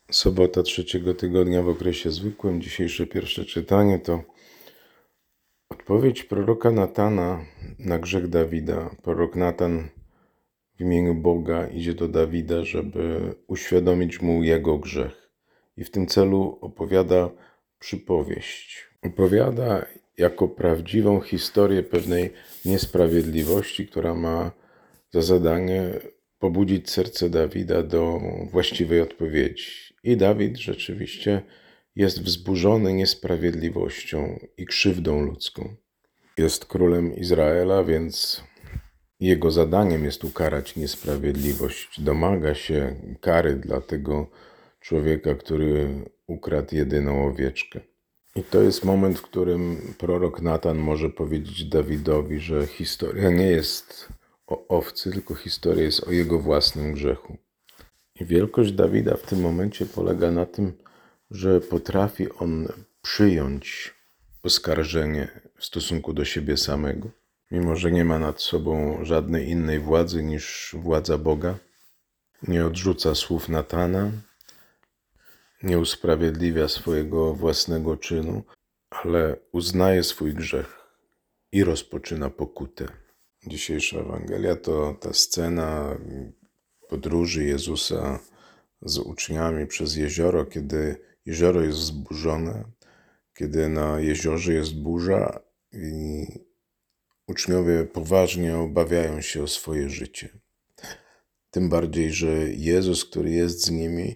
Sobota trzeciego tygodnia w okresie zwykłym. Dzisiejsze pierwsze czytanie to odpowiedź proroka Natana na grzech Dawida. Prorok Natan w imieniu Boga idzie do Dawida, żeby uświadomić mu jego grzech. I w tym celu opowiada przypowieść. Opowiada jako prawdziwą historię pewnej niesprawiedliwości, która ma za zadanie pobudzić serce Dawida do właściwej odpowiedzi. I Dawid rzeczywiście jest wzburzony niesprawiedliwością i krzywdą ludzką. Jest królem Izraela, więc jego zadaniem jest ukarać niesprawiedliwość. Domaga się kary dla tego człowieka, który ukradł jedyną owieczkę. I to jest moment, w którym prorok Natan może powiedzieć Dawidowi, że historia nie jest o owcy, tylko historia jest o jego własnym grzechu. I wielkość Dawida w tym momencie polega na tym, że potrafi on przyjąć oskarżenie w stosunku do siebie samego, mimo że nie ma nad sobą żadnej innej władzy niż władza Boga. Nie odrzuca słów Natana, nie usprawiedliwia swojego własnego czynu, ale uznaje swój grzech i rozpoczyna pokutę. Dzisiejsza Ewangelia to ta scena podróży Jezusa z uczniami przez jezioro, kiedy jezioro jest zburzone, kiedy na jeziorze jest burza i uczniowie poważnie obawiają się o swoje życie. Tym bardziej, że Jezus, który jest z nimi,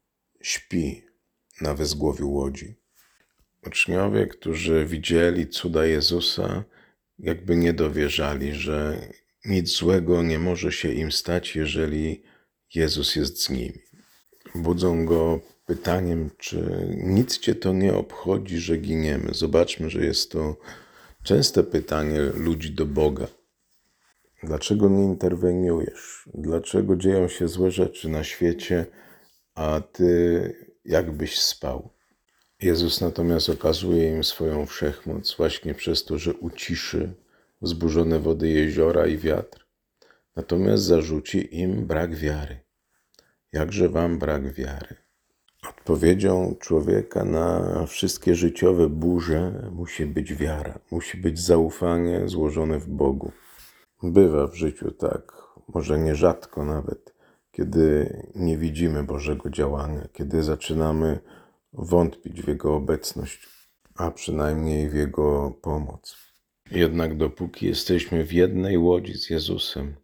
śpi na wezgłowiu łodzi. Uczniowie, którzy widzieli cuda Jezusa, jakby nie dowierzali, że nic złego nie może się im stać, jeżeli Jezus jest z nimi. Budzą go pytaniem, czy nic cię to nie obchodzi, że giniemy. Zobaczmy, że jest to częste pytanie ludzi do Boga. Dlaczego nie interweniujesz? Dlaczego dzieją się złe rzeczy na świecie, a ty jakbyś spał? Jezus natomiast okazuje im swoją wszechmoc właśnie przez to, że uciszy wzburzone wody jeziora i wiatr. Natomiast zarzuci im brak wiary. Jakże wam brak wiary? Odpowiedzią człowieka na wszystkie życiowe burze musi być wiara, musi być zaufanie złożone w Bogu. Bywa w życiu tak, może nierzadko nawet, kiedy nie widzimy Bożego działania, kiedy zaczynamy wątpić w Jego obecność, a przynajmniej w Jego pomoc. Jednak dopóki jesteśmy w jednej łodzi z Jezusem,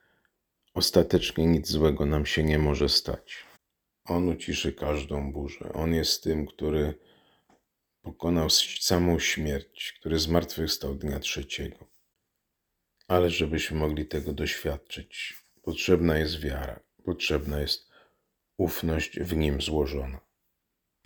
ostatecznie nic złego nam się nie może stać. On uciszy każdą burzę. On jest tym, który pokonał samą śmierć, który zmartwychwstał dnia trzeciego. Ale żebyśmy mogli tego doświadczyć, potrzebna jest wiara, potrzebna jest ufność w Nim złożona.